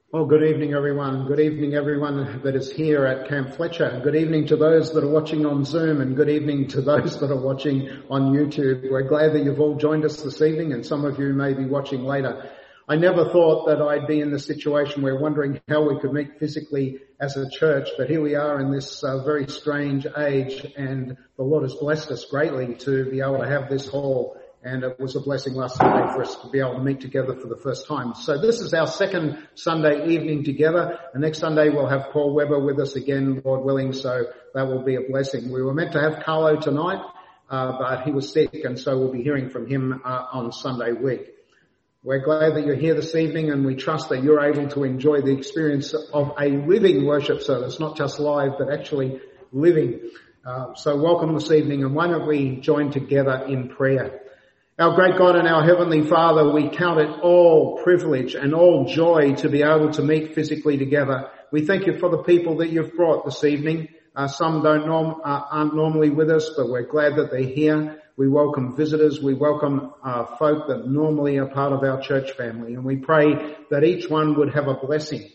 Well, good evening, everyone. Good evening, everyone that is here at Camp Fletcher. Good evening to those that are watching on Zoom, and good evening to those that are watching on YouTube. We're glad that you've all joined us this evening, and some of you may be watching later. I never thought that I'd be in this situation where wondering how we could meet physically as a church, but here we are in this very strange age, and the Lord has blessed us greatly to be able to have this hall. And it was a blessing last Sunday for us to be able to meet together for the first time. So this is our second Sunday evening together. And next Sunday we'll have Paul Weber with us again, Lord willing. So that will be a blessing. We were meant to have Carlo tonight, but he was sick, and so we'll be hearing from him on Sunday week. We're glad that you're here this evening, and we trust that you're able to enjoy the experience of a living worship service, not just live, but actually living. So welcome this evening, and why don't we join together in prayer? Our great God and our Heavenly Father, we count it all privilege and all joy to be able to meet physically together. We thank you for the people that you've brought this evening. Some aren't normally with us, but we're glad that they're here. We welcome visitors. We welcome folk that normally are part of our church family. And we pray that each one would have a blessing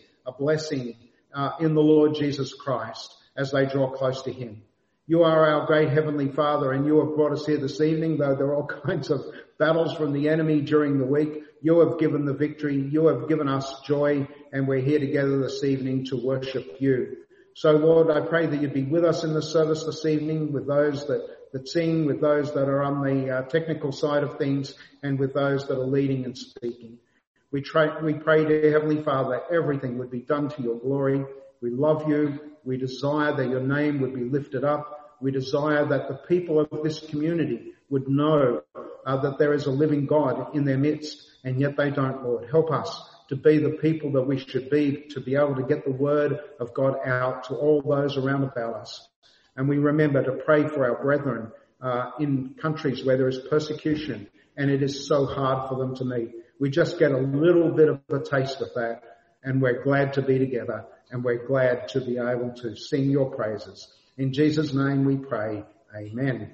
in the Lord Jesus Christ as they draw close to him. You are our great Heavenly Father, and you have brought us here this evening, though there are all kinds of battles from the enemy during the week. You have given the victory. You have given us joy, and we're here together this evening to worship you. So, Lord, I pray that you'd be with us in the service this evening, with those that sing, with those that are on the technical side of things, and with those that are leading and speaking. We pray, dear Heavenly Father, everything would be done to your glory. We love you. We desire that your name would be lifted up. We desire that the people of this community would know that there is a living God in their midst, and yet they don't, Lord. Help us to be the people that we should be, to be able to get the word of God out to all those around about us. And we remember to pray for our brethren in countries where there is persecution, and it is so hard for them to meet. We just get a little bit of a taste of that, and we're glad to be together, and we're glad to be able to sing your praises. In Jesus' name we pray. Amen.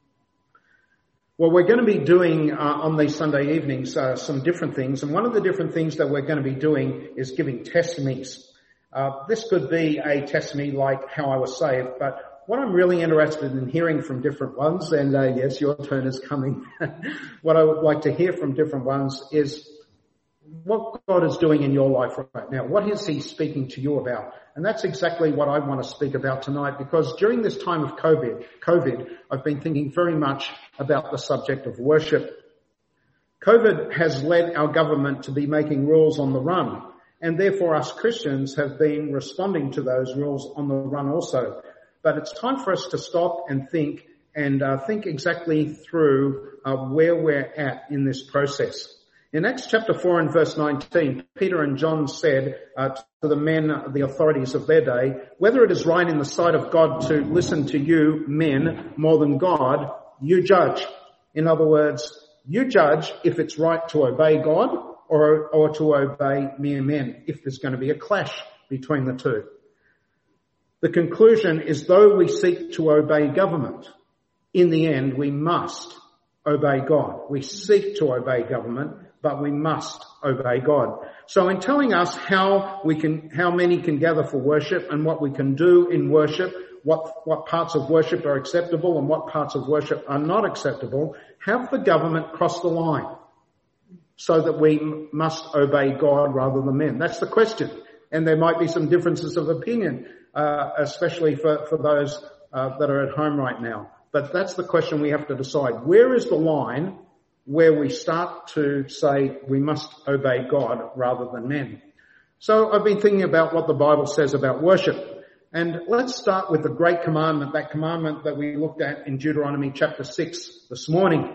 Well, we're going to be doing on these Sunday evenings some different things, and one of the different things that we're going to be doing is giving testimonies. This could be a testimony like how I was saved, but what I'm really interested in hearing from different ones, and yes, your turn is coming. What I would like to hear from different ones is what God is doing in your life right now. What is he speaking to you about? And that's exactly what I want to speak about tonight, because during this time of COVID, I've been thinking very much about the subject of worship. COVID has led our government to be making rules on the run, and therefore us Christians have been responding to those rules on the run also. But it's time for us to stop and think exactly through where we're at in this process. In Acts chapter 4 and verse 19, Peter and John said to the men, the authorities of their day, whether it is right in the sight of God to listen to you, men, more than God, you judge. In other words, you judge if it's right to obey God or to obey mere men, if there's going to be a clash between the two. The conclusion is, though we seek to obey government, in the end we must obey God. We seek to obey government, but we must obey God. So in telling us how many can gather for worship and what we can do in worship, what parts of worship are acceptable and what parts of worship are not acceptable, have the government crossed the line so that we must obey God rather than men? That's the question. And there might be some differences of opinion, especially for those that are at home right now. But that's the question we have to decide. Where is the line where we start to say we must obey God rather than men? So I've been thinking about what the Bible says about worship. And let's start with the great commandment, that commandment that we looked at in Deuteronomy chapter 6 this morning.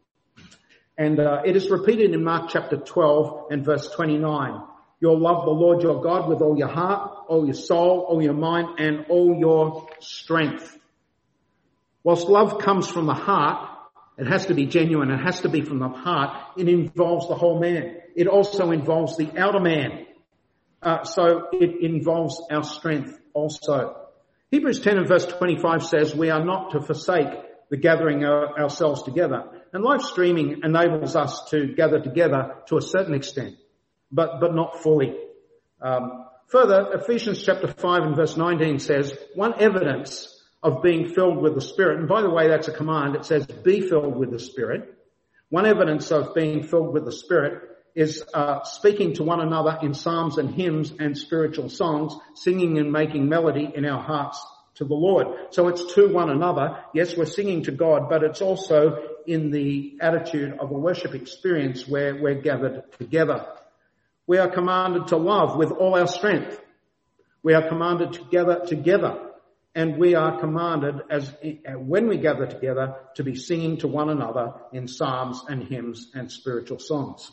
And it is repeated in Mark chapter 12 and verse 29. You'll love the Lord your God with all your heart, all your soul, all your mind, and all your strength. Whilst love comes from the heart, it has to be genuine. It has to be from the heart. It involves the whole man. It also involves the outer man. So it involves our strength also. Hebrews 10 and verse 25 says we are not to forsake the gathering ourselves together. And live streaming enables us to gather together to a certain extent, but not fully. Further, Ephesians chapter 5 and verse 19 says, one evidence of being filled with the Spirit, and by the way, that's a command. It says, be filled with the Spirit. One evidence of being filled with the Spirit is speaking to one another in psalms and hymns and spiritual songs, singing and making melody in our hearts to the Lord. So it's to one another. Yes, we're singing to God, but it's also in the attitude of a worship experience where we're gathered together. We are commanded to love with all our strength. We are commanded to gather together. And we are commanded, when we gather together, to be singing to one another in psalms and hymns and spiritual songs.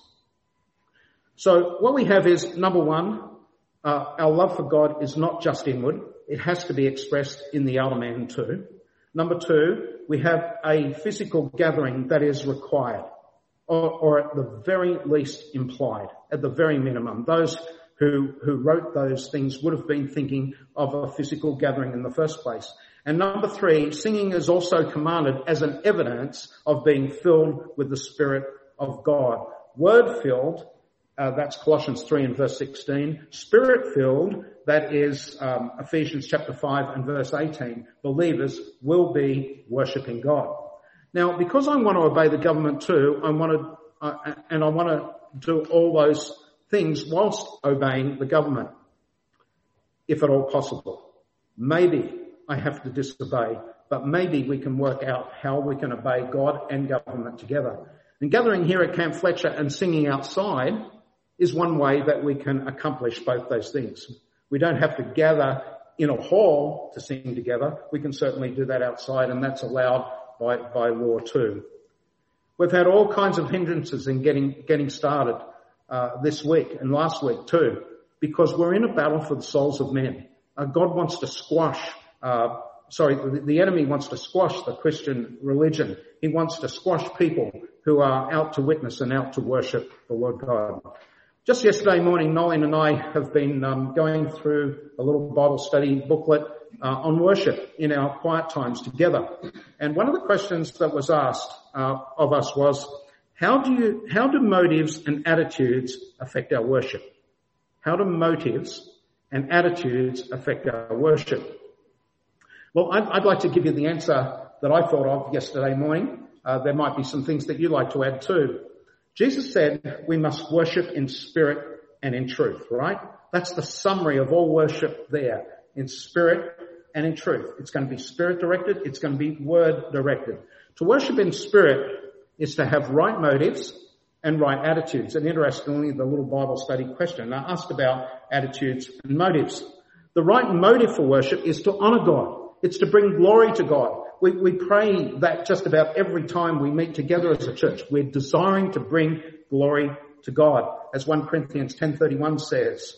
So what we have is, number one, our love for God is not just inward. It has to be expressed in the outer man too. Number two, we have a physical gathering that is required, or at the very least implied, at the very minimum. Those who wrote those things would have been thinking of a physical gathering in the first place. And number three, singing is also commanded as an evidence of being filled with the Spirit of God. Word-filled, that's Colossians 3 and verse 16. Spirit-filled, that is Ephesians chapter 5 and verse 18. Believers will be worshipping God. Now, because I want to obey the government too, I want to do all those things whilst obeying the government, if at all possible. Maybe I have to disobey, but maybe we can work out how we can obey God and government together. And gathering here at Camp Fletcher and singing outside is one way that we can accomplish both those things. We don't have to gather in a hall to sing together. We can certainly do that outside, and that's allowed by law too. We've had all kinds of hindrances in getting started this week and last week too, because we're in a battle for the souls of men. God wants to squash, the enemy wants to squash the Christian religion. He wants to squash people who are out to witness and out to worship the Lord God. Just yesterday morning, Nolene and I have been going through a little Bible study booklet on worship in our quiet times together. And one of the questions that was asked of us was, how do motives and attitudes affect our worship? How do motives and attitudes affect our worship? Well, I'd like to give you the answer that I thought of yesterday morning. There might be some things that you'd like to add too. Jesus said we must worship in spirit and in truth, right? That's the summary of all worship there, in spirit and in truth. It's going to be spirit directed. It's going to be word directed. To worship in spirit is to have right motives and right attitudes. And interestingly, the little Bible study question I asked about attitudes and motives. The right motive for worship is to honor God. It's to bring glory to God. We pray that just about every time we meet together as a church. We're desiring to bring glory to God. As 1 Corinthians 10:31 says,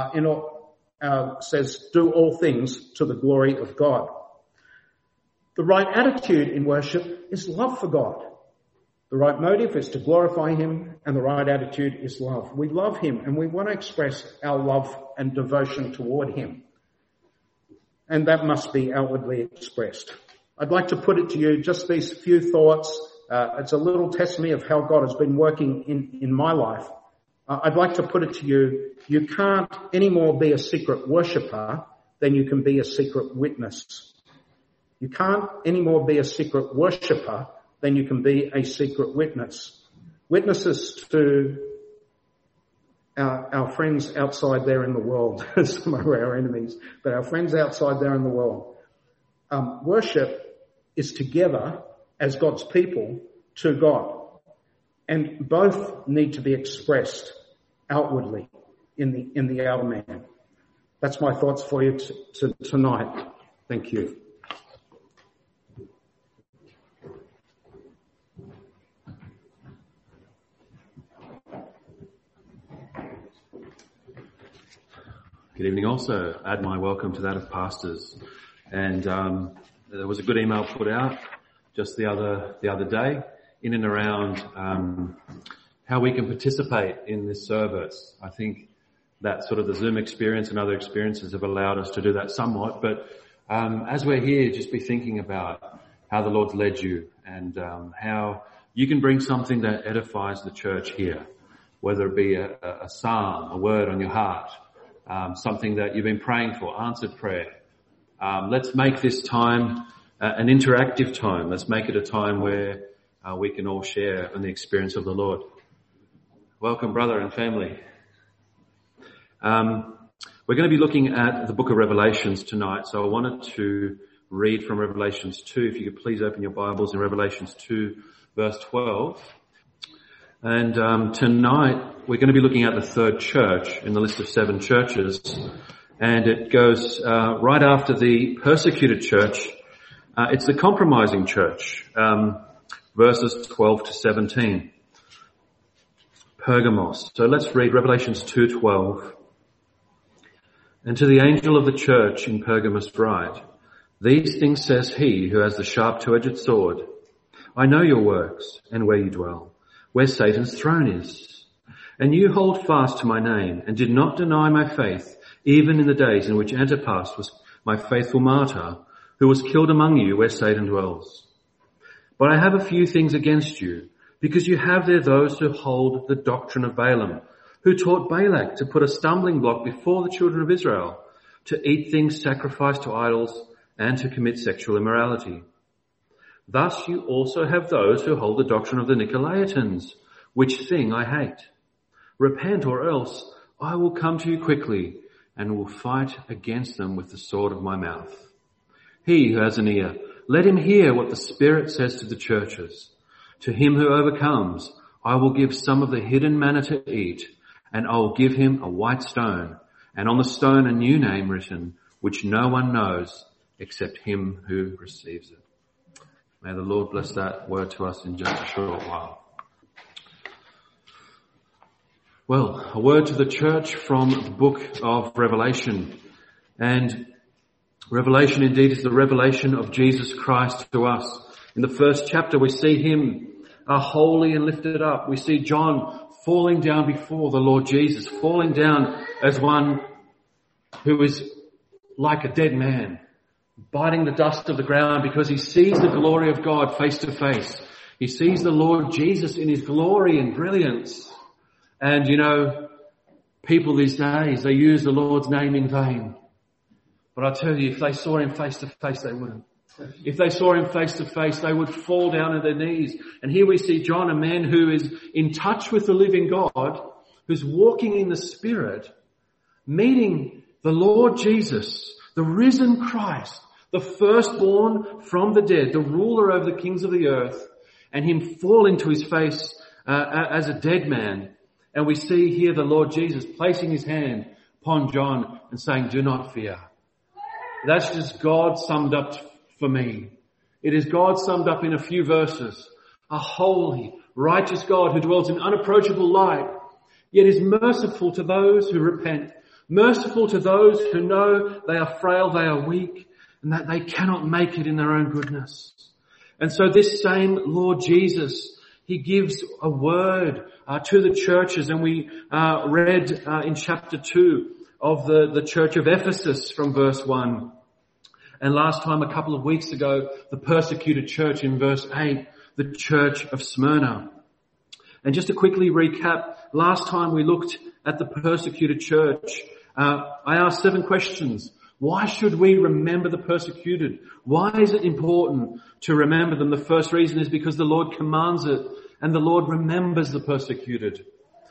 says, do all things to the glory of God. The right attitude in worship is love for God. The right motive is to glorify Him, and the right attitude is love. We love Him, and we want to express our love and devotion toward Him. And that must be outwardly expressed. I'd like to put it to you, just these few thoughts. It's a little testimony of how God has been working in my life. I'd like to put it to you, you can't anymore be a secret worshipper than you can be a secret witness. You can't anymore be a secret worshipper than you can be a secret witness. Witnesses to our friends outside there in the world, some of our enemies, but our friends outside there in the world. Worship is together as God's people to God. And both need to be expressed outwardly in the outer man. That's my thoughts for you tonight. Thank you. Good evening. Also, add my welcome to that of pastors. And there was a good email put out just the other day in and around how we can participate in this service. I think that sort of the Zoom experience and other experiences have allowed us to do that somewhat. But as we're here, just be thinking about how the Lord's led you and how you can bring something that edifies the church here, whether it be a psalm, a word on your heart, something that you've been praying for, answered prayer. Let's make this time an interactive time. Let's make it a time where we can all share in the experience of the Lord. Welcome, brother and family. We're going to be looking at the book of Revelations tonight, so I wanted to read from Revelations 2. If you could please open your Bibles in Revelations 2, verse 12. And tonight we're going to be looking at the third church in the list of 7 churches, and it goes right after the persecuted church. It's the compromising church, verses 12 to 17. Pergamos. So let's read Revelations 2:12. And to the angel of the church in Pergamos write, these things says he who has the sharp two-edged sword. I know your works and where you dwell, where Satan's throne is. And you hold fast to my name and did not deny my faith, even in the days in which Antipas was my faithful martyr, who was killed among you where Satan dwells. But I have a few things against you, because you have there those who hold the doctrine of Balaam, who taught Balak to put a stumbling block before the children of Israel, to eat things sacrificed to idols and to commit sexual immorality. Thus you also have those who hold the doctrine of the Nicolaitans, which thing I hate. Repent, or else I will come to you quickly and will fight against them with the sword of my mouth. He who has an ear, let him hear what the Spirit says to the churches. To him who overcomes, I will give some of the hidden manna to eat, and I will give him a white stone, and on the stone a new name written, which no one knows except him who receives it. May the Lord bless that word to us in just a short while. Well, a word to the church from the book of Revelation. And Revelation indeed is the revelation of Jesus Christ to us. In the first chapter we see him holy and lifted up. We see John falling down before the Lord Jesus, falling down as one who is like a dead man, biting the dust of the ground because he sees the glory of God face to face. He sees the Lord Jesus in his glory and brilliance. And you know, people these days, they use the Lord's name in vain. But I tell you, if they saw him face to face, they wouldn't. If they saw him face to face, they would fall down on their knees. And here we see John, a man who is in touch with the living God, who's walking in the Spirit, meeting the Lord Jesus, the risen Christ, the firstborn from the dead, the ruler over the kings of the earth, and him fall into his face as a dead man. And we see here the Lord Jesus placing his hand upon John and saying, do not fear. That's just God summed up for me. It is God summed up in a few verses. A holy, righteous God who dwells in unapproachable light, yet is merciful to those who repent, merciful to those who know they are frail, they are weak, and that they cannot make it in their own goodness. And so this same Lord Jesus, he gives a word to the churches, and we read in chapter 2 of the church of Ephesus from verse 1. And last time, a couple of weeks ago, the persecuted church in verse 8, the church of Smyrna. And just to quickly recap, last time we looked at the persecuted church. I asked 7 questions. Why should we remember the persecuted? Why is it important to remember them? The first reason is because the Lord commands it, and the Lord remembers the persecuted.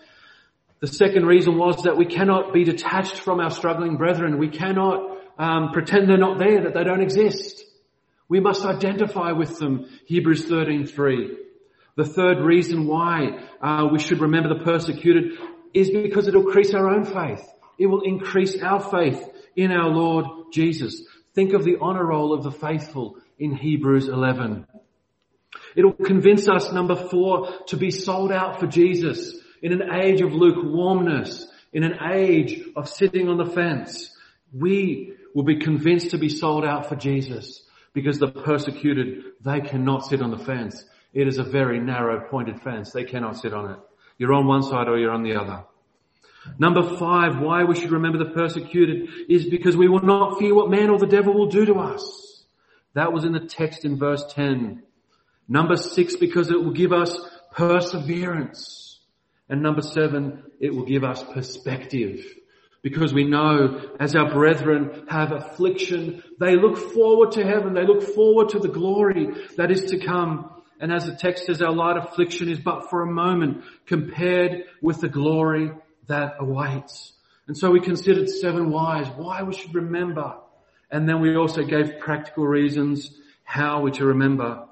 The second reason was that we cannot be detached from our struggling brethren. We cannot pretend they're not there, that they don't exist. We must identify with them, Hebrews 13:3. The third reason why we should remember the persecuted is because it'll increase our own faith. It will increase our faith in our Lord Jesus. Think of the honor roll of the faithful in Hebrews 11. It'll convince us, number 4, to be sold out for Jesus in an age of lukewarmness, in an age of sitting on the fence. We will be convinced to be sold out for Jesus because the persecuted, they cannot sit on the fence. It is a very narrow pointed fence. They cannot sit on it. You're on one side or you're on the other. Number 5, why we should remember the persecuted is because we will not fear what man or the devil will do to us. That was in the text in verse 10. Number 6, because it will give us perseverance. And number 7, it will give us perspective. Because we know as our brethren have affliction, they look forward to heaven. They look forward to the glory that is to come. And as the text says, our light affliction is but for a moment compared with the glory that awaits. And so we considered 7 whys, why we should remember. And then we also gave practical reasons how we to remember.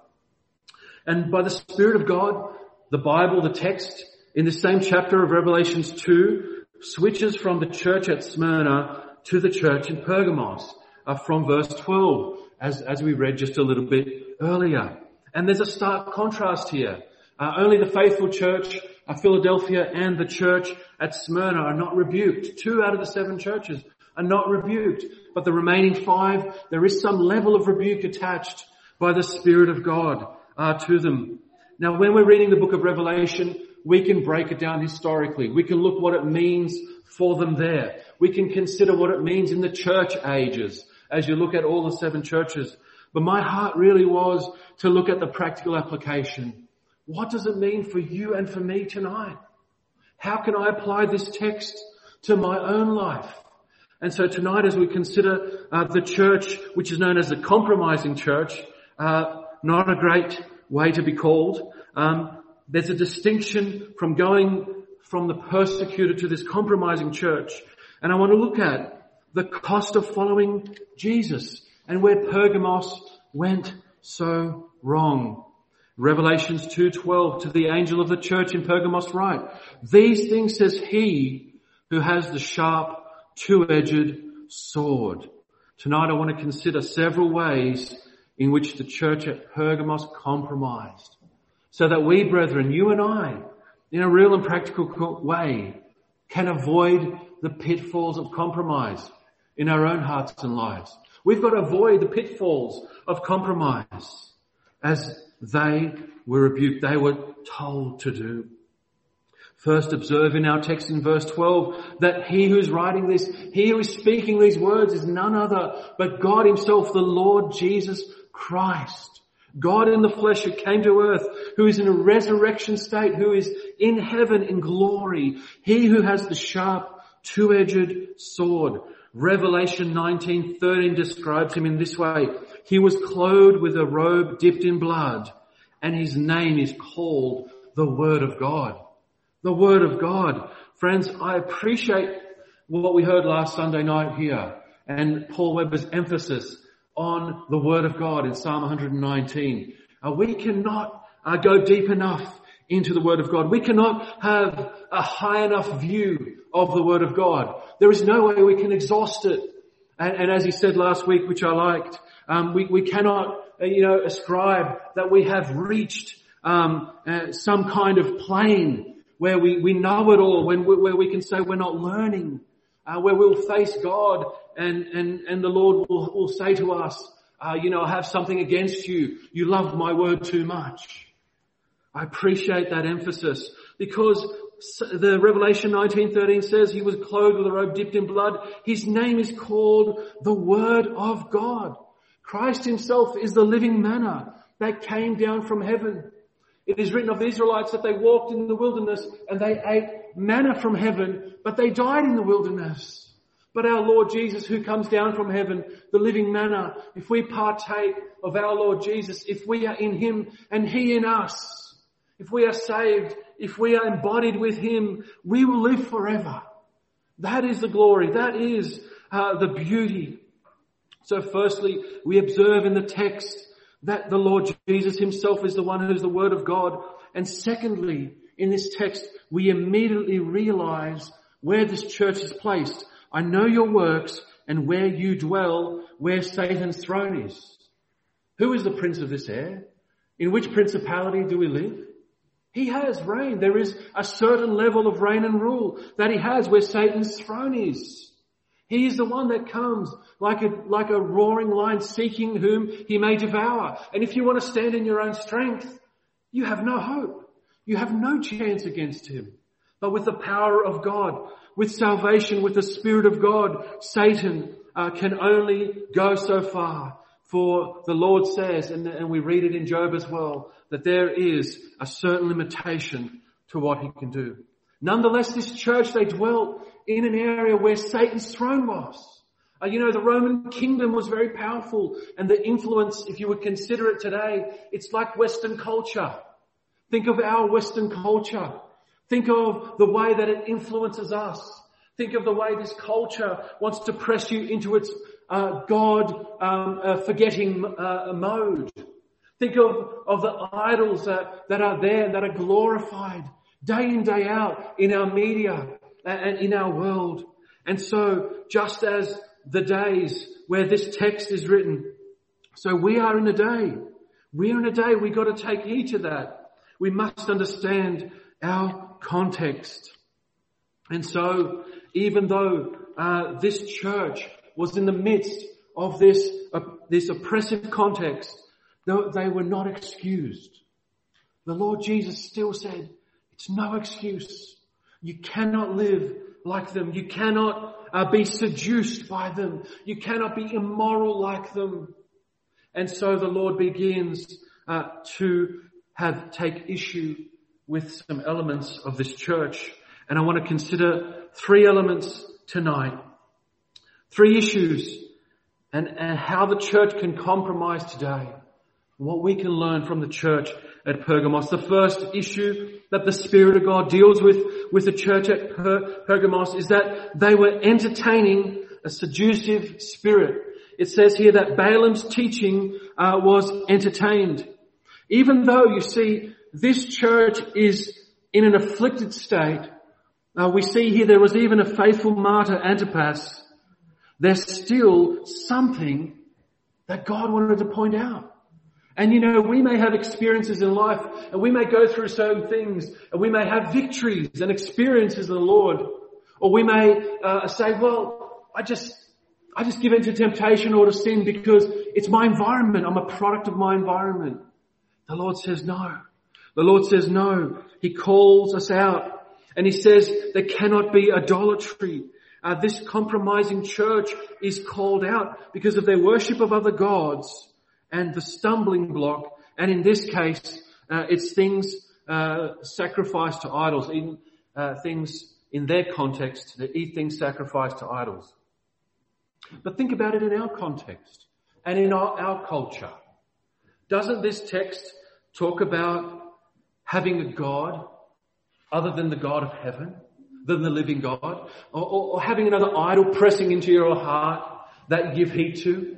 And by the Spirit of God, the Bible, the text, in the same chapter of Revelations 2, switches from the church at Smyrna to the church in Pergamos, from verse 12, as we read just a little bit earlier. And there's a stark contrast here. Only the faithful church of Philadelphia and the church at Smyrna are not rebuked. 2 out of the 7 churches are not rebuked. But the remaining 5, there is some level of rebuke attached by the Spirit of God to them. Now, when we're reading the book of Revelation, we can break it down historically. We can look what it means for them there. We can consider what it means in the church ages as you look at all the 7 churches. But my heart really was to look at the practical application. What does it mean for you and for me tonight? How can I apply this text to my own life? And so tonight, as we consider the church, which is known as the compromising church, not a great way to be called, there's a distinction from going from the persecutor to this compromising church. And I want to look at the cost of following Jesus and where Pergamos went so wrong. Revelations 2:12, to the angel of the church in Pergamos write, these things says he who has the sharp, two-edged sword. Tonight I want to consider several ways in which the church at Pergamos compromised, so that we, brethren, you and I, in a real and practical way, can avoid the pitfalls of compromise in our own hearts and lives. We've got to avoid the pitfalls of compromise as they were rebuked, they were told to do. First, observe in our text in verse 12 that he who's writing this, he who is speaking these words is none other but God himself, the Lord Jesus Christ. God in the flesh who came to earth, who is in a resurrection state, who is in heaven in glory. He who has the sharp, two-edged sword. Revelation 19:13 describes him in this way. He was clothed with a robe dipped in blood, and his name is called the Word of God. The Word of God. Friends, I appreciate what we heard last Sunday night here and Paul Webber's emphasis on the Word of God in Psalm 119. We cannot go deep enough into the Word of God. We cannot have a high enough view of the Word of God. There is no way we can exhaust it. And as he said last week, which I liked, we cannot, ascribe that we have reached some kind of plane where we know it all, where we can say we're not learning, where we'll face God and the Lord will say to us, I have something against you. You loved my word too much. I appreciate that emphasis because the Revelation 19:13 says he was clothed with a robe dipped in blood. His name is called the Word of God. Christ himself is the living manna that came down from heaven. It is written of the Israelites that they walked in the wilderness and they ate manna from heaven, but they died in the wilderness. But our Lord Jesus, who comes down from heaven, the living manna, if we partake of our Lord Jesus, if we are in him and he in us, if we are saved, if we are embodied with him, we will live forever. That is the glory. That is the beauty. So firstly, we observe in the text that the Lord Jesus himself is the one who is the Word of God. And secondly, in this text, we immediately realize where this church is placed. I know your works and where you dwell, where Satan's throne is. Who is the prince of this air? In which principality do we live? He has reign. There is a certain level of reign and rule that he has where Satan's throne is. He is the one that comes like a roaring lion seeking whom he may devour. And if you want to stand in your own strength, you have no hope. You have no chance against him. But with the power of God, with salvation, with the Spirit of God, Satan can only go so far. For the Lord says, and we read it in Job as well, that there is a certain limitation to what he can do. Nonetheless, this church, they dwelt in an area where Satan's throne was. The Roman kingdom was very powerful, and the influence, if you would consider it today, it's like Western culture. Think of our Western culture. Think of the way that it influences us. Think of the way this culture wants to press you into its God-forgetting mode. Think of the idols that are there, that are glorified day in, day out in our media and in our world. And so, just as the days where this text is written, so we are in a day. We're in a day. We've got to take heed to that. We must understand our context. And so, even though this church was in the midst of this oppressive context, they were not excused. The Lord Jesus still said, it's no excuse. You cannot live like them. You cannot be seduced by them. You cannot be immoral like them. And so the Lord begins to take issue with some elements of this church. And I want to consider 3 elements tonight. 3 issues and how the church can compromise today. What we can learn from the church at Pergamos. The first issue that the Spirit of God deals with the church at Pergamos is that they were entertaining a seductive spirit. It says here that Balaam's teaching was entertained. Even though, you see, this church is in an afflicted state, we see here there was even a faithful martyr, Antipas. There's still something that God wanted to point out. And we may have experiences in life, and we may go through certain things, and we may have victories and experiences in the Lord. Or we may say, well, I just give in to temptation or to sin because it's my environment. I'm a product of my environment. The Lord says no. The Lord says no. He calls us out, and He says there cannot be idolatry. This compromising church is called out because of their worship of other gods. And the stumbling block, and in this case, it's things sacrificed to idols, even things in their context, they eat things sacrificed to idols. But think about it in our context and in our culture. Doesn't this text talk about having a God other than the God of heaven, than the living God, or having another idol pressing into your heart that you give heed to?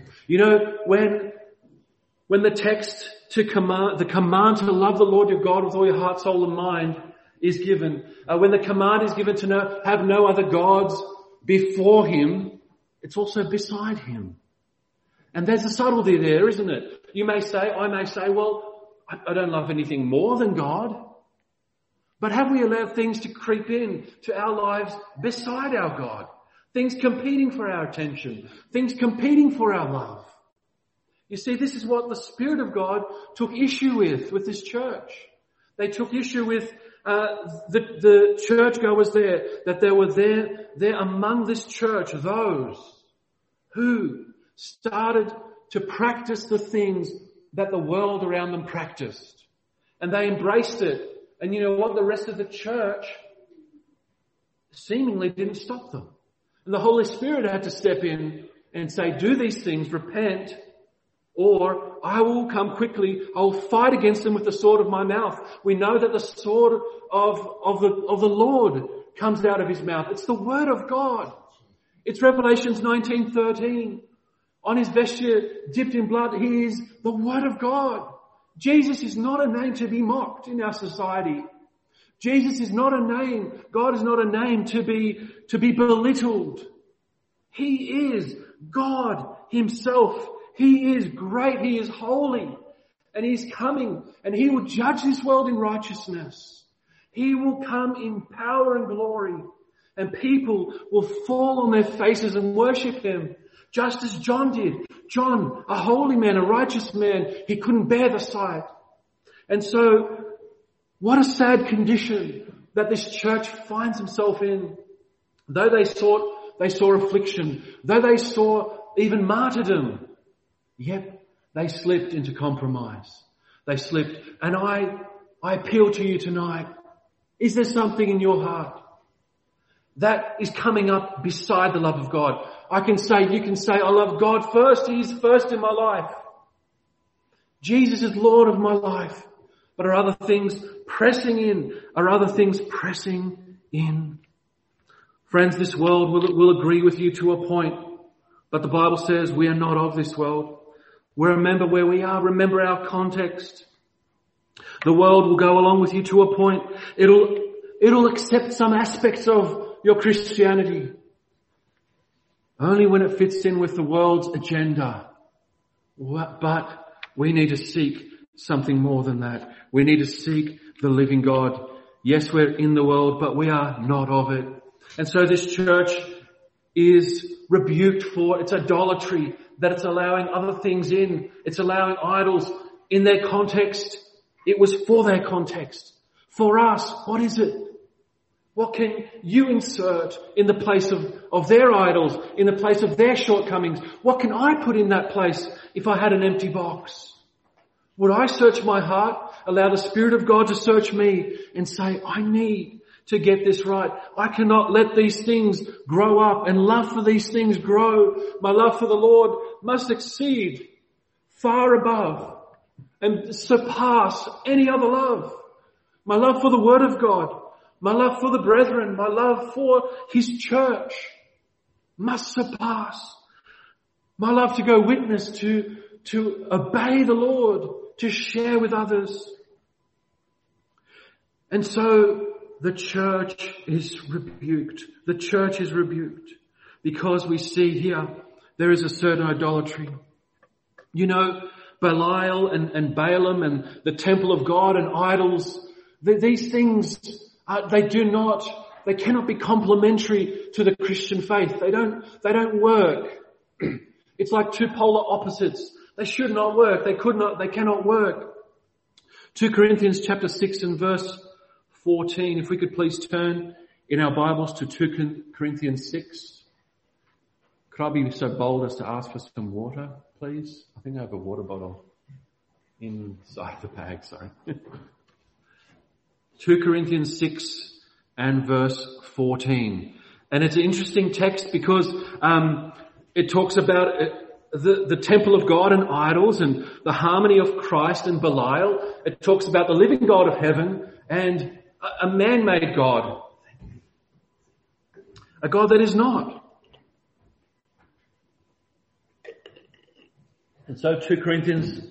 When the text the command to love the Lord your God with all your heart, soul and mind is given, when the command is given to have no other gods before Him, it's also beside Him. And there's a subtlety there, isn't it? I may say, well, I don't love anything more than God. But have we allowed things to creep in to our lives beside our God? Things competing for our attention. Things competing for our love. You see, this is what the Spirit of God took issue with this church. They took issue with the churchgoers there, that there were there among this church those who started to practice the things that the world around them practiced. And they embraced it. And you know what? The rest of the church seemingly didn't stop them. And the Holy Spirit had to step in and say, do these things, repent, or I will come quickly. I will fight against them with the sword of my mouth. We know that the sword of the Lord comes out of His mouth. It's the Word of God. It's Revelations 19:13. On His vesture dipped in blood, He is the Word of God. Jesus is not a name to be mocked in our society. Jesus is not a name. God is not a name to be belittled. He is God Himself. He is great. He is holy. And He's coming, and He will judge this world in righteousness. He will come in power and glory, and people will fall on their faces and worship Him, just as John did. John, a holy man, a righteous man, he couldn't bear the sight. And so, what a sad condition that this church finds himself in. Though they saw affliction, though they saw even martyrdom, yet they slipped into compromise. They slipped. And I appeal to you tonight. Is there something in your heart that is coming up beside the love of God. You can say, I love God first. He's first in my life. Jesus is Lord of my life. But are other things pressing in? Are other things pressing in? Friends, this world will agree with you to a point. But the Bible says we are not of this world. We remember where we are. Remember our context. The world will go along with you to a point. It'll accept some aspects of your Christianity. Only when it fits in with the world's agenda. But we need to seek something more than that. We need to seek the living God. Yes, we're in the world, but we are not of it. And so this church is rebuked for its idolatry, that it's allowing other things in. It's allowing idols in their context. It was for their context. For us, what is it? What can you insert in the place of their idols, in the place of their shortcomings? What can I put in that place if I had an empty box? Would I search my heart, allow the Spirit of God to search me and say, I need to get this right. I cannot let these things grow up and love for these things grow. My love for the Lord must exceed far above and surpass any other love. My love for the Word of God, my love for the brethren, my love for His church must surpass. My love to go witness, to obey the Lord, to share with others. And so the church is rebuked. The church is rebuked because we see here there is a certain idolatry. You know, Belial and Balaam and the temple of God and idols, these things, they cannot be complementary to the Christian faith. They don't work. It's like two polar opposites. They should not work. They cannot work. 2 Corinthians chapter 6 and verse 14. If we could please turn in our Bibles to 2 Corinthians 6. Could I be so bold as to ask for some water, please? I think I have a water bottle inside the bag, sorry. 2 Corinthians 6 and verse 14. And it's an interesting text because it talks about the temple of God and idols and the harmony of Christ and Belial. It talks about the living God of heaven and a man-made God. A God that is not. And so 2 Corinthians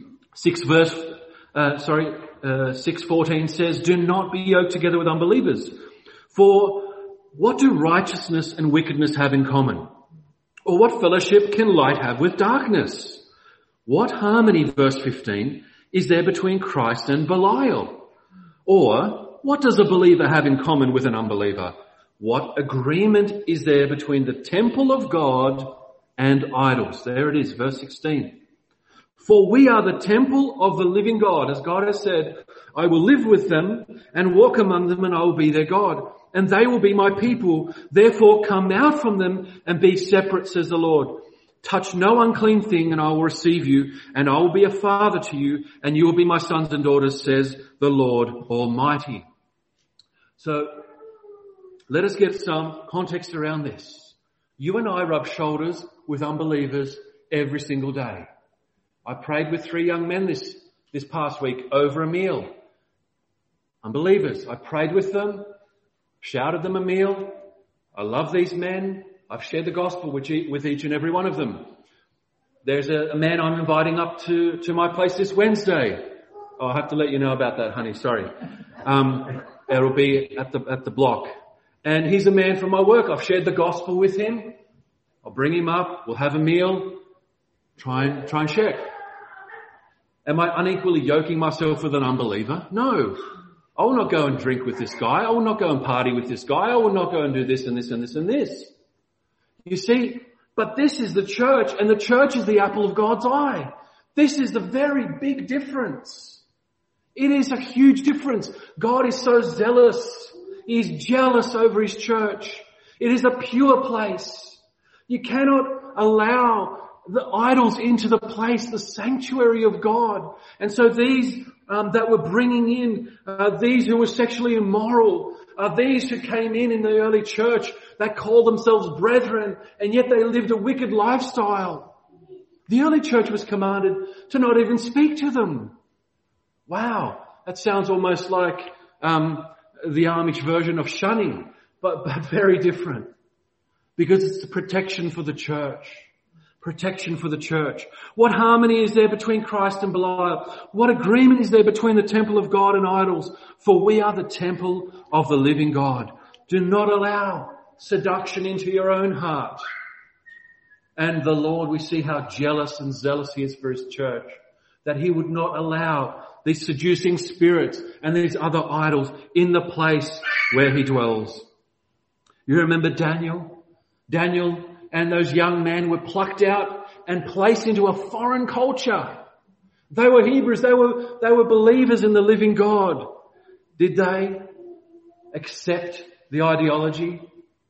6:14 says, do not be yoked together with unbelievers. For what do righteousness and wickedness have in common? Or what fellowship can light have with darkness? What harmony, verse 15, is there between Christ and Belial? Or what does a believer have in common with an unbeliever? What agreement is there between the temple of God and idols? There it is, verse 16. For we are the temple of the living God. As God has said, I will live with them and walk among them and I will be their God. And they will be my people. Therefore come out from them and be separate, says the Lord. Touch no unclean thing and I will receive you and I will be a father to you and you will be my sons and daughters, says the Lord Almighty. So let us get some context around this. You and I rub shoulders with unbelievers every single day. I prayed with 3 young men this past week over a meal. Unbelievers. I prayed with them, shouted them a meal. I love these men. I've shared the gospel with each and every one of them. There's a man I'm inviting up to my place this Wednesday. Oh, I have to let you know about that, honey. Sorry. It'll be at the block. And he's a man from my work. I've shared the gospel with him. I'll bring him up. We'll have a meal. Try and share. Am I unequally yoking myself with an unbeliever? No. I will not go and drink with this guy. I will not go and party with this guy. I will not go and do this and this and this and this. You see, but this is the church, and the church is the apple of God's eye. This is the very big difference. It is a huge difference. God is so zealous. He is jealous over His church. It is a pure place. You cannot allow the idols into the place, the sanctuary of God. And so these that were bringing in, these who were sexually immoral, are these who came in the early church that called themselves brethren, and yet they lived a wicked lifestyle. The early church was commanded to not even speak to them. Wow, that sounds almost like the Amish version of shunning, but very different. Because it's the protection for the church. Protection for the church. What harmony is there between Christ and Belial? What agreement is there between the temple of God and idols? For we are the temple of the living God. Do not allow seduction into your own heart. And the Lord, we see how jealous and zealous He is for His church. That He would not allow these seducing spirits and these other idols in the place where He dwells. You remember Daniel? Daniel and those young men were plucked out and placed into a foreign culture. They were Hebrews. They were believers in the living God. Did they accept the ideology,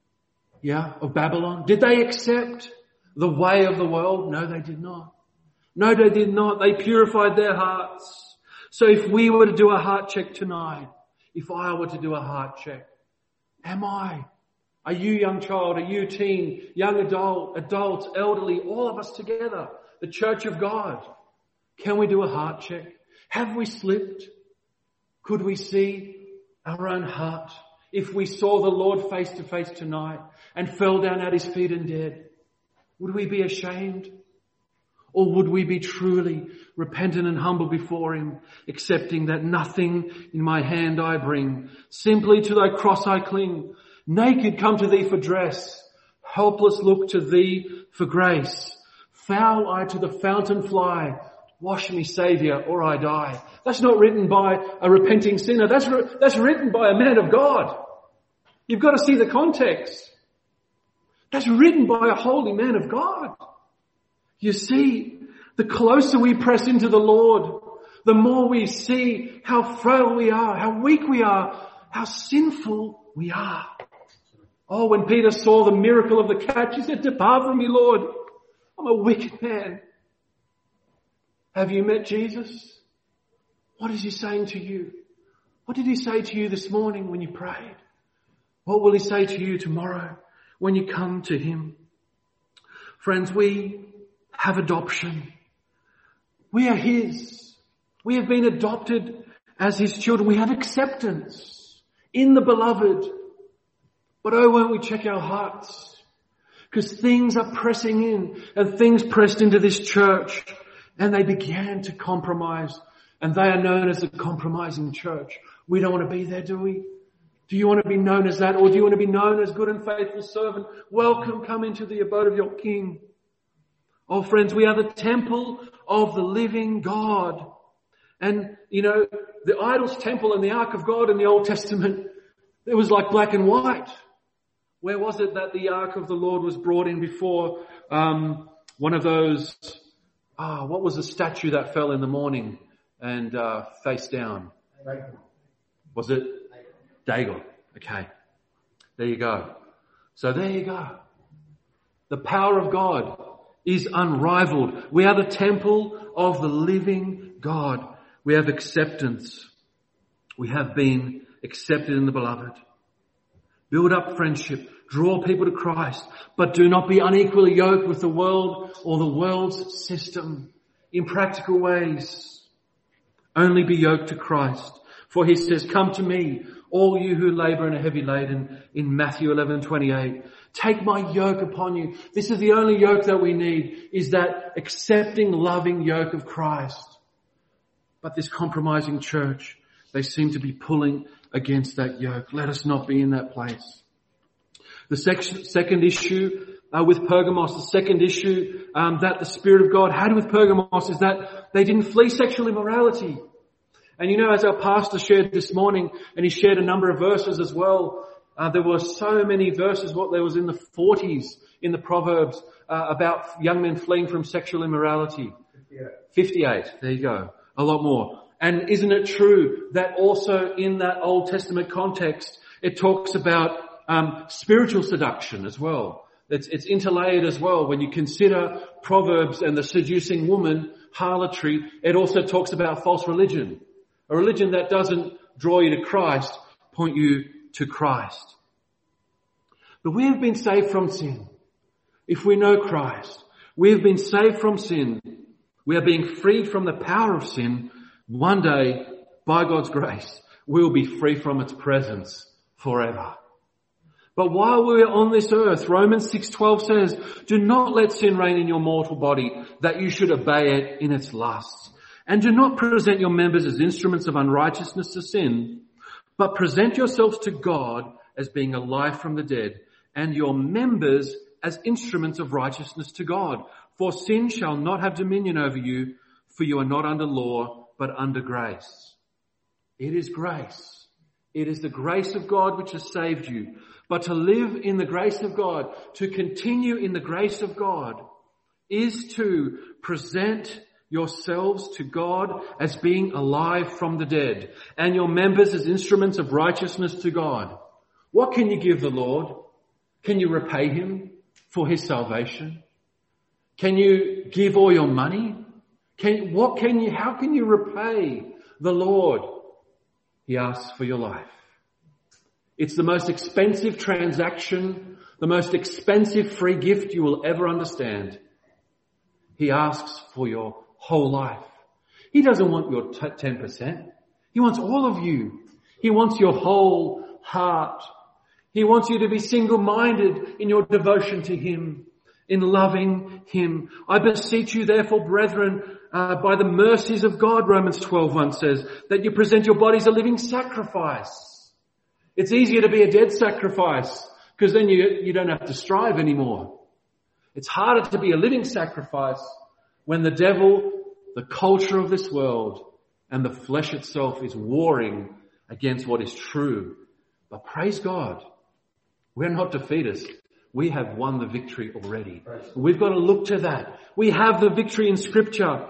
of Babylon? Did they accept the way of the world? No, they did not. No, they did not. They purified their hearts. So if we were to do a heart check tonight, if I were to do a heart check, am I? Are you young child? Are you teen? Young adult? Adults? Elderly? All of us together. The church of God. Can we do a heart check? Have we slipped? Could we see our own heart? If we saw the Lord face to face tonight and fell down at His feet and dead, would we be ashamed? Or would we be truly repentant and humble before Him, accepting that nothing in my hand I bring, simply to Thy cross I cling, naked come to Thee for dress, helpless look to Thee for grace, foul I to the fountain fly, wash me Saviour or I die. That's not written by a repenting sinner, that's written by a man of God. You've got to see the context. That's written by a holy man of God. You see, the closer we press into the Lord, the more we see how frail we are, how weak we are, how sinful we are. Oh, when Peter saw the miracle of the catch, he said, "Depart from me, Lord. I'm a wicked man." Have you met Jesus? What is He saying to you? What did He say to you this morning when you prayed? What will He say to you tomorrow when you come to Him? Friends, we have adoption. We are His. We have been adopted as His children. We have acceptance in the beloved. But oh, won't we check our hearts? Because things are pressing in, and things pressed into this church, and they began to compromise, and they are known as the compromising church. We don't want to be there, do we? Do you want to be known as that, or do you want to be known as good and faithful servant? Welcome, come into the abode of your King. Oh friends, we are the temple of the living God. And, the idol's temple and the ark of God in the Old Testament, it was like black and white. Where was it that the ark of the Lord was brought in before one of those, what was the statue that fell in the morning and face down? Was it? Dagon. Okay. There you go. So there you go. The power of God is unrivaled. We are the temple of the living God. We have acceptance. We have been accepted in the beloved. Build up friendship. Draw people to Christ. But do not be unequally yoked with the world or the world's system in practical ways. Only be yoked to Christ. For He says, "Come to me, all you who labour and are heavy laden," in Matthew 11:28. Take my yoke upon you. This is the only yoke that we need, is that accepting, loving yoke of Christ. But this compromising church, they seem to be pulling against that yoke. Let us not be in that place. The second issue with Pergamos, the second issue that the Spirit of God had with Pergamos is that they didn't flee sexual immorality. And as our pastor shared this morning, and he shared a number of verses as well, there were so many verses, there was in the 40s in the Proverbs about young men fleeing from sexual immorality. 58. There you go. A lot more. And isn't it true that also in that Old Testament context, it talks about spiritual seduction as well. It's interlayered as well. When you consider Proverbs and the seducing woman, harlotry, it also talks about false religion. A religion that doesn't draw you to Christ, point you to Christ. But we have been saved from sin. If we know Christ, we have been saved from sin. We are being freed from the power of sin. One day, by God's grace, we will be free from its presence forever. But while we are on this earth, Romans 6:12 says, do not let sin reign in your mortal body, that you should obey it in its lusts. And do not present your members as instruments of unrighteousness to sin, but present yourselves to God as being alive from the dead, and your members as instruments of righteousness to God. For sin shall not have dominion over you, for you are not under law, but under grace. It is grace. It is the grace of God which has saved you. But to live in the grace of God, to continue in the grace of God, is to present yourselves to God as being alive from the dead, and your members as instruments of righteousness to God. What can you give the Lord? Can you repay him for his salvation? Can you give all your money? How can you repay the Lord? He asks for your life. It's the most expensive transaction, the most expensive free gift you will ever understand. He asks for your whole life. He doesn't want your 10%. He wants all of you. He wants your whole heart. He wants you to be single-minded in your devotion to him, in loving him. I beseech you, therefore, brethren, by the mercies of God, Romans 12:1 says, that you present your bodies a living sacrifice. It's easier to be a dead sacrifice, because then you don't have to strive anymore. It's harder to be a living sacrifice when the devil, the culture of this world, and the flesh itself is warring against what is true. But praise God, we're not defeatist. We have won the victory already. We've got to look to that. We have the victory in Scripture.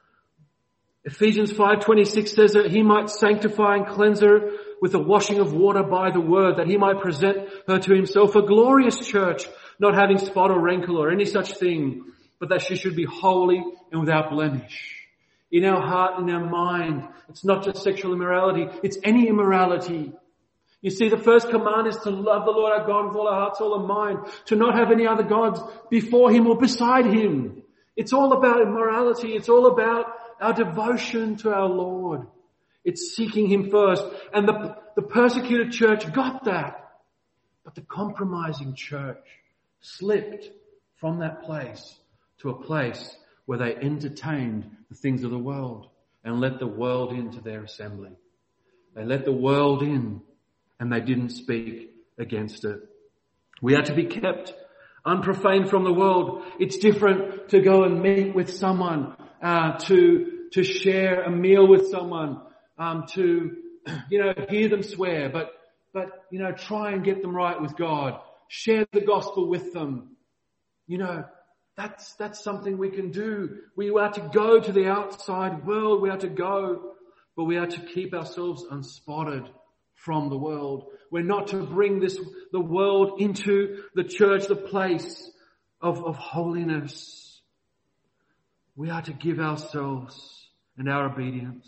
Ephesians 5:26 says that he might sanctify and cleanse her with the washing of water by the word, that he might present her to himself a glorious church, not having spot or wrinkle or any such thing, but that she should be holy and without blemish. In our heart, in our mind, it's not just sexual immorality, it's any immorality. You see, the first command is to love the Lord our God with all our heart, soul and mind, to not have any other gods before him or beside him. It's all about immorality. It's all about our devotion to our Lord. It's seeking him first. And the persecuted church got that. But the compromising church slipped from that place to a place where they entertained the things of the world and let the world into their assembly. They let the world in and they didn't speak against it. We are to be kept unprofaned from the world. It's different to go and meet with someone, to share a meal with someone, to hear them swear, but try and get them right with God. Share the gospel with them. That's something we can do. We are to go to the outside world. We are to go, but we are to keep ourselves unspotted from the world. We're not to bring the world into the church, the place of holiness. We are to give ourselves and our obedience.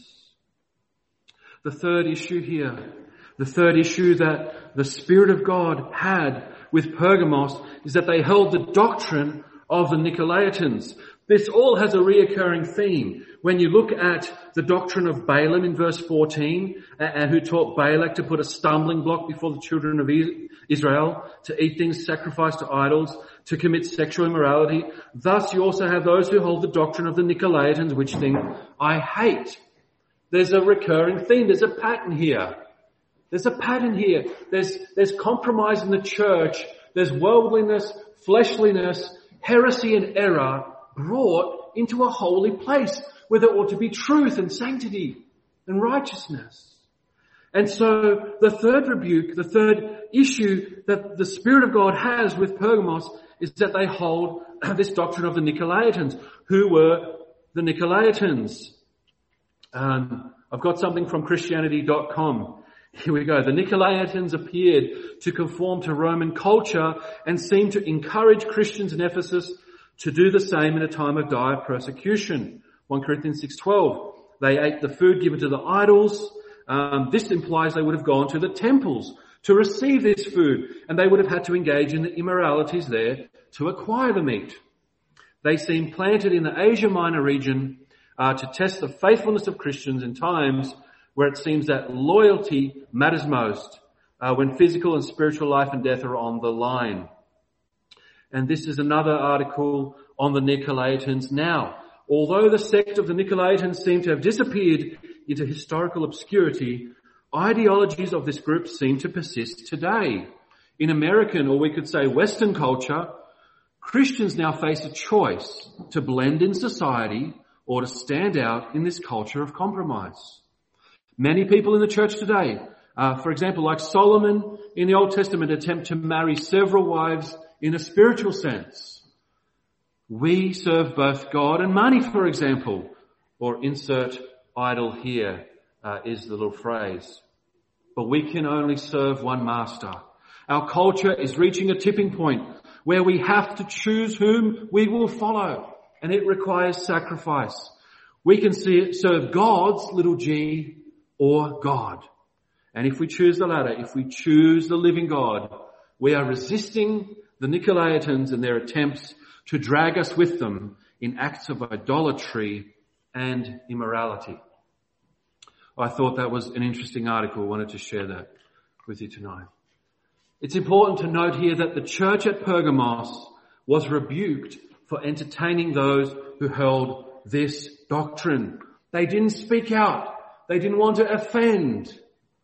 The third issue here, the third issue that the Spirit of God had with Pergamos is that they held the doctrine of the Nicolaitans. This all has a reoccurring theme. When you look at the doctrine of Balaam in verse 14, and who taught Balak to put a stumbling block before the children of Israel, to eat things sacrificed to idols, to commit sexual immorality. Thus you also have those who hold the doctrine of the Nicolaitans, which thing I hate. There's a recurring theme. There's a pattern here. There's a pattern here. There's compromise in the church. There's worldliness, fleshliness, heresy and error brought into a holy place where there ought to be truth and sanctity and righteousness. And so the third rebuke, the third issue that the Spirit of God has with Pergamos is that they hold this doctrine of the Nicolaitans. Who were the Nicolaitans? I've got something from Christianity.com. Here we go. The Nicolaitans appeared to conform to Roman culture and seemed to encourage Christians in Ephesus to do the same in a time of dire persecution. 1 Corinthians 6:12. They ate the food given to the idols. This implies they would have gone to the temples to receive this food, and they would have had to engage in the immoralities there to acquire the meat. They seem planted in the Asia Minor region to test the faithfulness of Christians in times where it seems that loyalty matters most, when physical and spiritual life and death are on the line. And this is another article on the Nicolaitans now. Although the sect of the Nicolaitans seem to have disappeared into historical obscurity, ideologies of this group seem to persist today. In American, or we could say Western culture, Christians now face a choice to blend in society or to stand out in this culture of compromise. Many people in the church today, for example, like Solomon in the Old Testament, attempt to marry several wives in a spiritual sense. We serve both God and money, for example, or insert idol here is the little phrase. But we can only serve one master. Our culture is reaching a tipping point where we have to choose whom we will follow, and it requires sacrifice. We can serve God's little g or God. And if we choose the latter, if we choose the living God, we are resisting the Nicolaitans and their attempts to drag us with them in acts of idolatry and immorality. I thought that was an interesting article. I wanted to share that with you tonight. It's important to note here that the church at Pergamos was rebuked for entertaining those who held this doctrine. They didn't speak out. They didn't want to offend.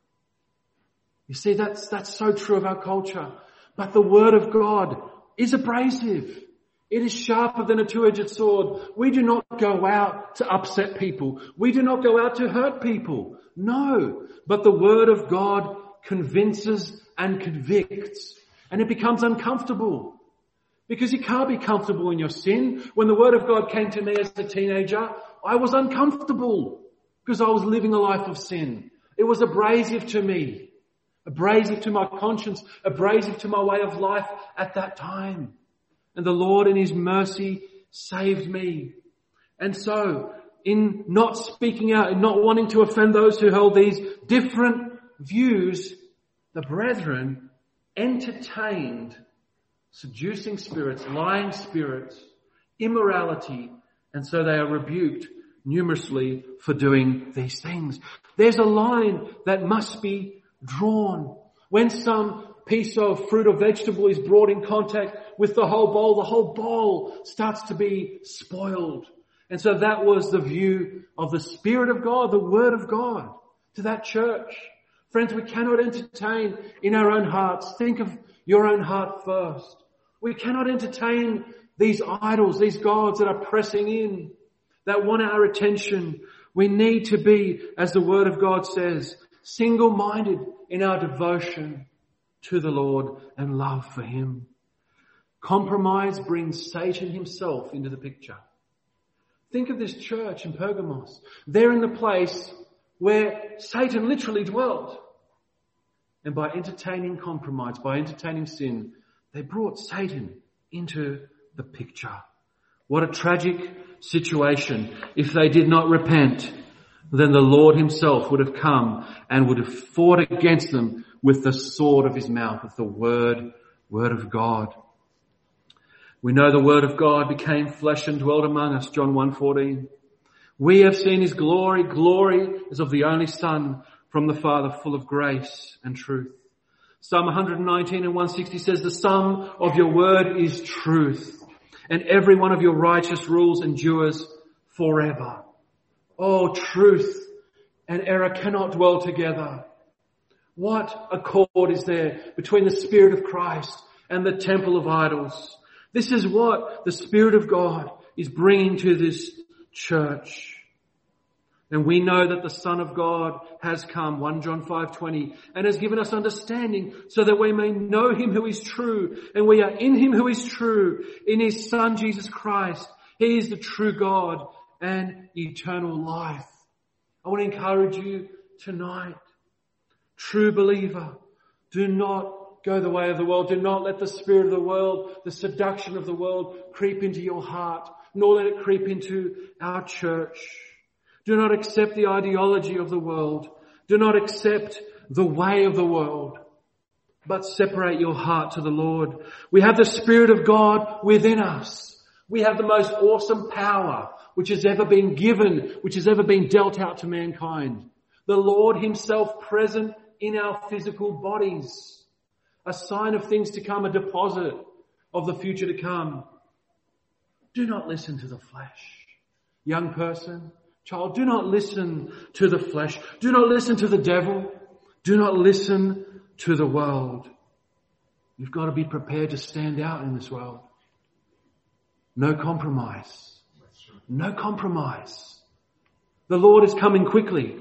You see, that's so true of our culture. But the Word of God is abrasive. It is sharper than a two-edged sword. We do not go out to upset people. We do not go out to hurt people. No. But the Word of God convinces and convicts. And it becomes uncomfortable. Because you can't be comfortable in your sin. When the Word of God came to me as a teenager, I was uncomfortable because I was living a life of sin. It was abrasive to me. Abrasive to my conscience. Abrasive to my way of life at that time. And the Lord in His mercy saved me. And so, in not speaking out and not wanting to offend those who held these different views, the brethren entertained seducing spirits, lying spirits, immorality, and so they are rebuked numerously for doing these things. There's a line that must be drawn. When some piece of fruit or vegetable is brought in contact with the whole bowl starts to be spoiled. And so that was the view of the Spirit of God, the Word of God, to that church. Friends, we cannot entertain in our own hearts. Think of your own heart first. We cannot entertain these idols, these gods that are pressing in, that want our attention. We need to be, as the Word of God says, single-minded in our devotion to the Lord and love for Him. Compromise brings Satan himself into the picture. Think of this church in Pergamos. They're in the place where Satan literally dwelt. And by entertaining compromise, by entertaining sin, they brought Satan into the picture. What a tragic situation. If they did not repent, then the Lord Himself would have come and would have fought against them with the sword of His mouth, with the Word of God. We know the Word of God became flesh and dwelt among us, John 1:14. We have seen His glory. Glory is of the only Son from the Father, full of grace and truth. Psalm 119 and 160 says, the sum of your word is truth, and every one of your righteous rules endures forever. Oh, truth and error cannot dwell together. What accord is there between the Spirit of Christ and the temple of idols? This is what the Spirit of God is bringing to this church. And we know that the Son of God has come, 1 John 5:20, and has given us understanding so that we may know Him who is true. And we are in Him who is true, in His Son Jesus Christ. He is the true God and eternal life. I want to encourage you tonight, true believer, do not go the way of the world. Do not let the spirit of the world, the seduction of the world creep into your heart, nor let it creep into our church. Do not accept the ideology of the world. Do not accept the way of the world. but separate your heart to the Lord. We have the Spirit of God within us. We have the most awesome power which has ever been given, which has ever been dealt out to mankind. The Lord himself present in our physical bodies. A sign of things to come, a deposit of the future to come. Do not listen to the flesh. Young person, child, do not listen to the flesh. Do not listen to the devil. Do not listen to the world. You've got to be prepared to stand out in this world. No compromise. No compromise. The Lord is coming quickly.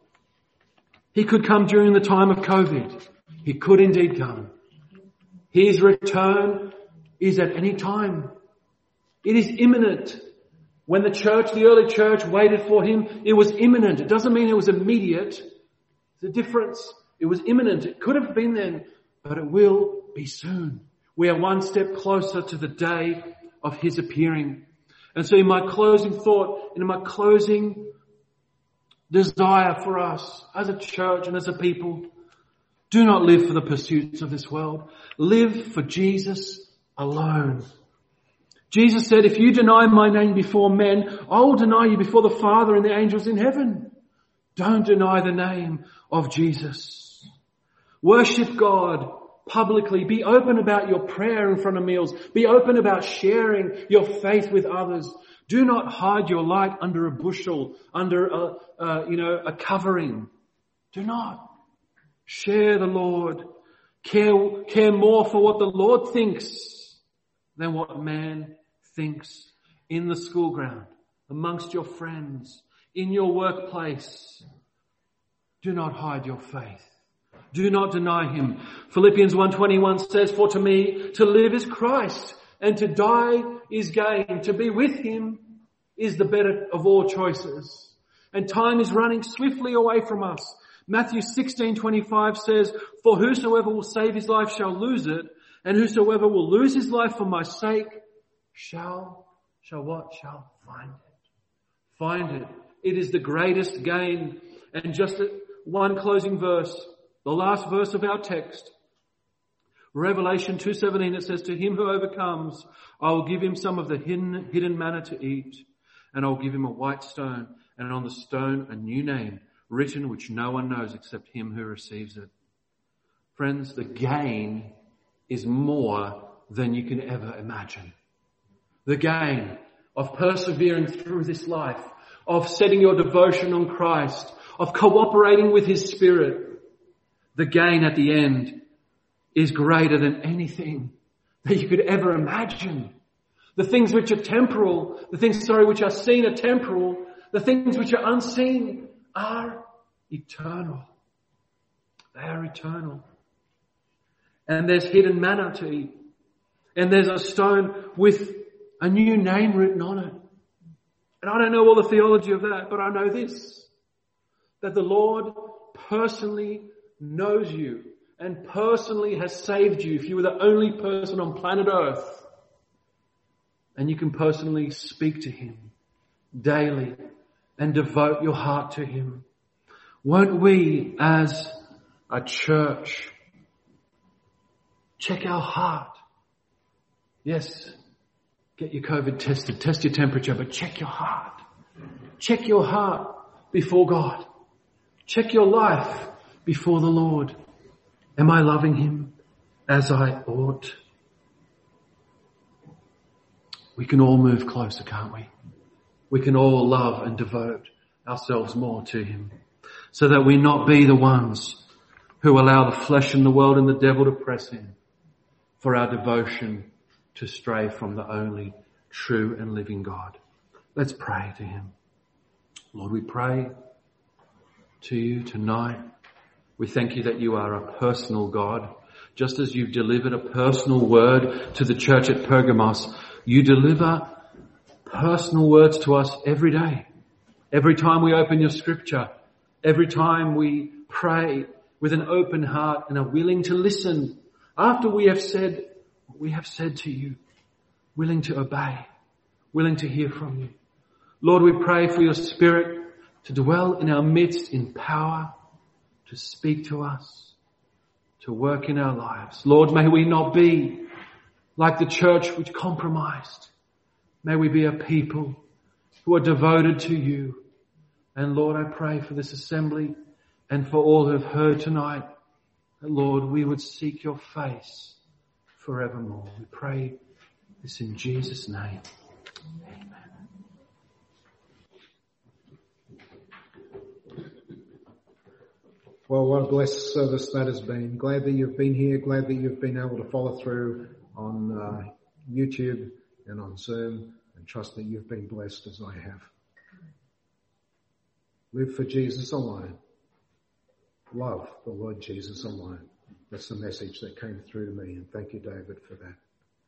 He could come during the time of COVID. He could indeed come. His return is at any time. It is imminent. When the early church waited for him, it was imminent. It doesn't mean it was immediate. The difference, it was imminent. It could have been then, but it will be soon. We are one step closer to the day of his appearing. And so in my closing thought, in my closing desire for us as a church and as a people, do not live for the pursuits of this world. Live for Jesus alone. Jesus said, if you deny my name before men, I will deny you before the Father and the angels in heaven. Don't deny the name of Jesus. Worship God publicly. Be open about your prayer in front of meals. Be open about sharing your faith with others. Do not hide your light under a bushel, under a covering. Do not. Share the Lord. Care more for what the Lord thinks than what man thinks. In the school ground, amongst your friends, in your workplace. Do not hide your faith. Do not deny him. Philippians 1:21 says, for to me to live is Christ and to die is gain. To be with him is the better of all choices. And time is running swiftly away from us. Matthew 16:25 says, for whosoever will save his life shall lose it, and whosoever will lose his life for my sake shall find it. Find it. It is the greatest gain. And just one closing verse, the last verse of our text, Revelation 2:17, it says, to him who overcomes, I will give him some of the hidden manna to eat, and I'll give him a white stone, and on the stone a new name written which no one knows except him who receives it. Friends, the gain is more than you can ever imagine. The gain of persevering through this life, of setting your devotion on Christ, of cooperating with his Spirit. The gain at the end is greater than anything that you could ever imagine. The things which are temporal, which are seen are temporal. The things which are unseen are eternal. They are eternal. And there's hidden manna to eat. And there's a stone with a new name written on it. And I don't know all the theology of that, but I know this, that the Lord personally knows you and personally has saved you if you were the only person on planet Earth. And you can personally speak to him daily and devote your heart to him. Won't we as a church check our heart? Yes, get your COVID tested, test your temperature, but check your heart. Check your heart before God. Check your life before the Lord. Am I loving him as I ought? We can all move closer, can't we? We can all love and devote ourselves more to him, so that we not be the ones who allow the flesh and the world and the devil to press in for our devotion to stray from the only true and living God. Let's pray to him. Lord, we pray to you tonight. We thank you that you are a personal God. Just as you've delivered a personal word to the church at Pergamos, you deliver personal words to us every day. Every time we open your scripture, every time we pray with an open heart and are willing to listen after we have said what we have said to you, willing to obey, willing to hear from you. Lord, we pray for your Spirit to dwell in our midst in power, to speak to us, to work in our lives. Lord, may we not be like the church which compromised. May we be a people who are devoted to you. And Lord, I pray for this assembly and for all who have heard tonight that, Lord, we would seek your face forevermore. We pray this in Jesus' name. Amen. Well, what a blessed service that has been. Glad that you've been here. Glad that you've been able to follow through on YouTube and on Zoom, and trust that you've been blessed as I have. Live for Jesus alone. Love the Lord Jesus alone. That's the message that came through to me, and thank you, David, for that.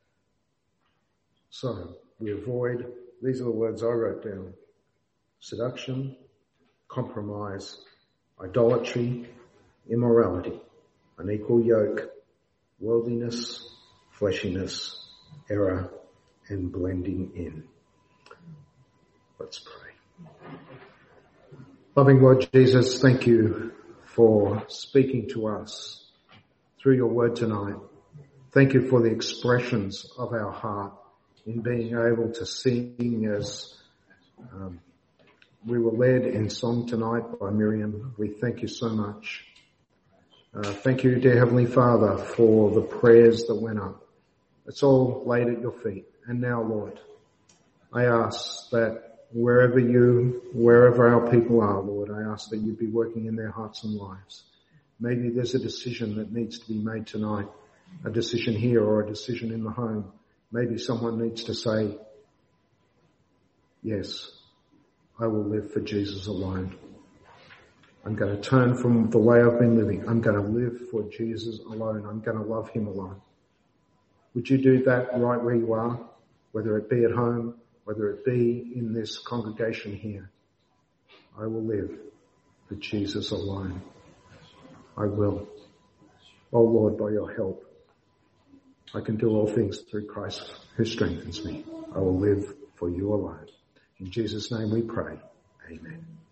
So, we avoid, these are the words I wrote down: seduction, compromise, idolatry, immorality, unequal yoke, worldliness, fleshiness, error, and blending in. Let's pray. Loving Lord Jesus, thank you for speaking to us through your word tonight. Thank you for the expressions of our heart in being able to sing as we were led in song tonight by Miriam. We thank you so much. Thank you, dear Heavenly Father, for the prayers that went up. It's all laid at your feet. And now, Lord, I ask that wherever our people are, Lord, I ask that you be working in their hearts and lives. Maybe there's a decision that needs to be made tonight, a decision here or a decision in the home. Maybe someone needs to say, yes, I will live for Jesus alone. I'm going to turn from the way I've been living. I'm going to live for Jesus alone. I'm going to love him alone. Would you do that right where you are, whether it be at home, whether it be in this congregation here? I will live for Jesus alone. I will. Oh Lord, by your help, I can do all things through Christ who strengthens me. I will live for you alone. In Jesus' name we pray. Amen.